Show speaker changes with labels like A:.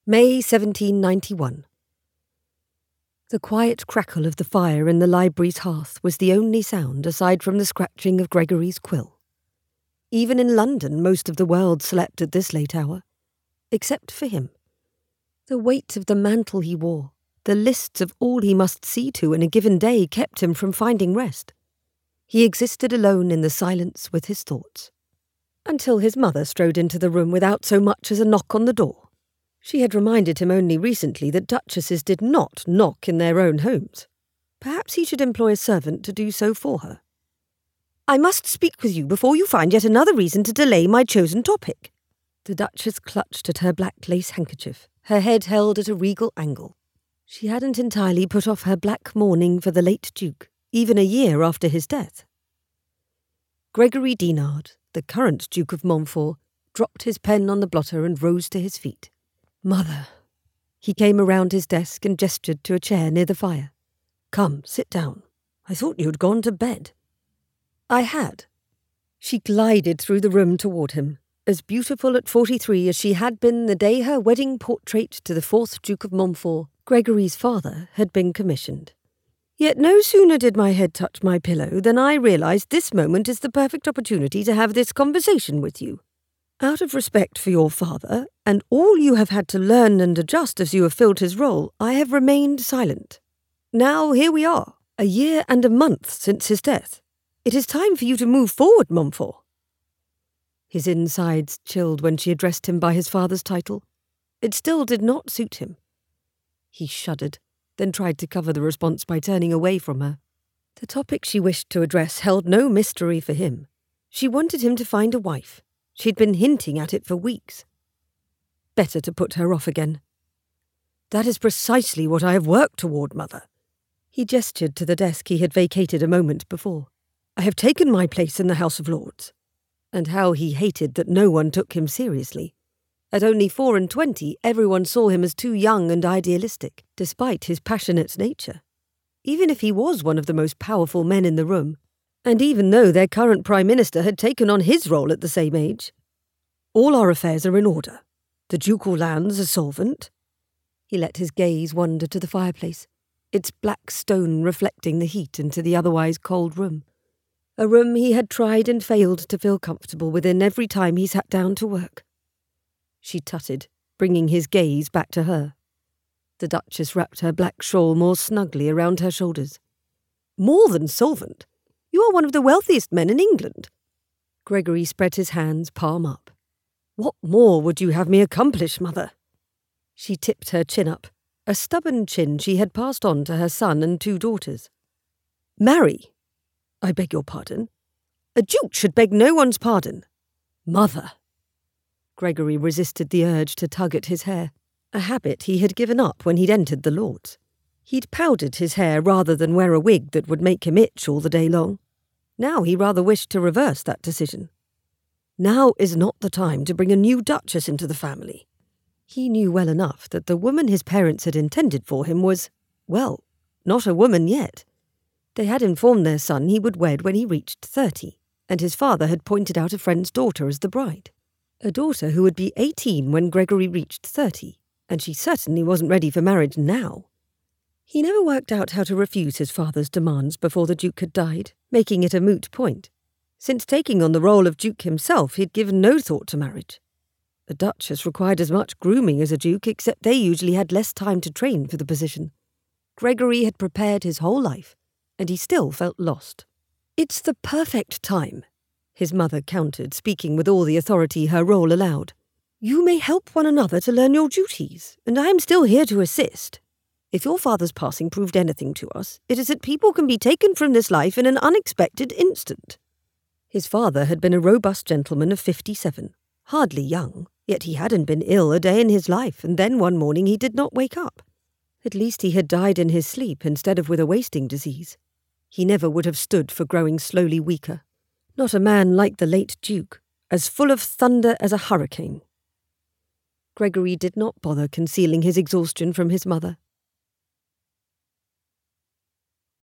A: May 1791. The quiet crackle of the fire in the library's hearth was the only sound aside from the scratching of Gregory's quill. Even in London, most of the world slept at this late hour, except for him. The weight of the mantle he wore, the lists of all he must see to in a given day kept him from finding rest. He existed alone in the silence with his thoughts, until his mother strode into the room without so much as a knock on the door. She had reminded him only recently that duchesses did not knock in their own homes. Perhaps he should employ a servant to do so for her. "I must speak with you before you find yet another reason to delay my chosen topic." The Duchess clutched at her black lace handkerchief, her head held at a regal angle. She hadn't entirely put off her black mourning for the late Duke, even a year after his death. Gregory Dinard, the current Duke of Montfort, dropped his pen on the blotter and rose to his feet. "Mother." He came around his desk and gestured to a chair near the fire. "Come, sit down. I thought you had gone to bed." "I had." She glided through the room toward him, as beautiful at 43 as she had been the day her wedding portrait to the 4th Duke of Montfort, Gregory's father, had been commissioned. "Yet no sooner did my head touch my pillow than I realized this moment is the perfect opportunity to have this conversation with you. Out of respect for your father, and all you have had to learn and adjust as you have filled his role, I have remained silent. Now here we are, a year and a month since his death. It is time for you to move forward, Montfort." His insides chilled when she addressed him by his father's title. It still did not suit him. He shuddered, then tried to cover the response by turning away from her. The topic she wished to address held no mystery for him. She wanted him to find a wife. She'd been hinting at it for weeks. Better to put her off again. "That is precisely what I have worked toward, Mother." He gestured to the desk he had vacated a moment before. "I have taken my place in the House of Lords." And how he hated that no one took him seriously. At only 24, everyone saw him as too young and idealistic, despite his passionate nature. Even if he was one of the most powerful men in the room, and even though their current Prime Minister had taken on his role at the same age. "All our affairs are in order. The ducal lands are solvent." He let his gaze wander to the fireplace, its black stone reflecting the heat into the otherwise cold room. A room he had tried and failed to feel comfortable within every time he sat down to work. She tutted, bringing his gaze back to her. The Duchess wrapped her black shawl more snugly around her shoulders. "More than solvent. You are one of the wealthiest men in England." Gregory spread his hands palm up. "What more would you have me accomplish, Mother?" She tipped her chin up, a stubborn chin she had passed on to her son and 2 daughters. "Marry. I beg your pardon. A duke should beg no one's pardon. Mother." Gregory resisted the urge to tug at his hair, a habit he had given up when he'd entered the Lords. He'd powdered his hair rather than wear a wig that would make him itch all the day long. Now he rather wished to reverse that decision. Now is not the time to bring a new duchess into the family. He knew well enough that the woman his parents had intended for him was, well, not a woman yet. They had informed their son he would wed when he reached 30, and his father had pointed out a friend's daughter as the bride. A daughter who would be 18 when Gregory reached 30, and she certainly wasn't ready for marriage now. He never worked out how to refuse his father's demands before the Duke had died, making it a moot point. Since taking on the role of Duke himself, he'd given no thought to marriage. A Duchess required as much grooming as a Duke, except they usually had less time to train for the position. Gregory had prepared his whole life, and he still felt lost. "It's the perfect time," his mother countered, speaking with all the authority her role allowed. "You may help one another to learn your duties, and I am still here to assist. If your father's passing proved anything to us, it is that people can be taken from this life in an unexpected instant." His father had been a robust gentleman of 57, hardly young, yet he hadn't been ill a day in his life, and then one morning he did not wake up. At least he had died in his sleep instead of with a wasting disease. He never would have stood for growing slowly weaker. Not a man like the late Duke, as full of thunder as a hurricane. Gregory did not bother concealing his exhaustion from his mother.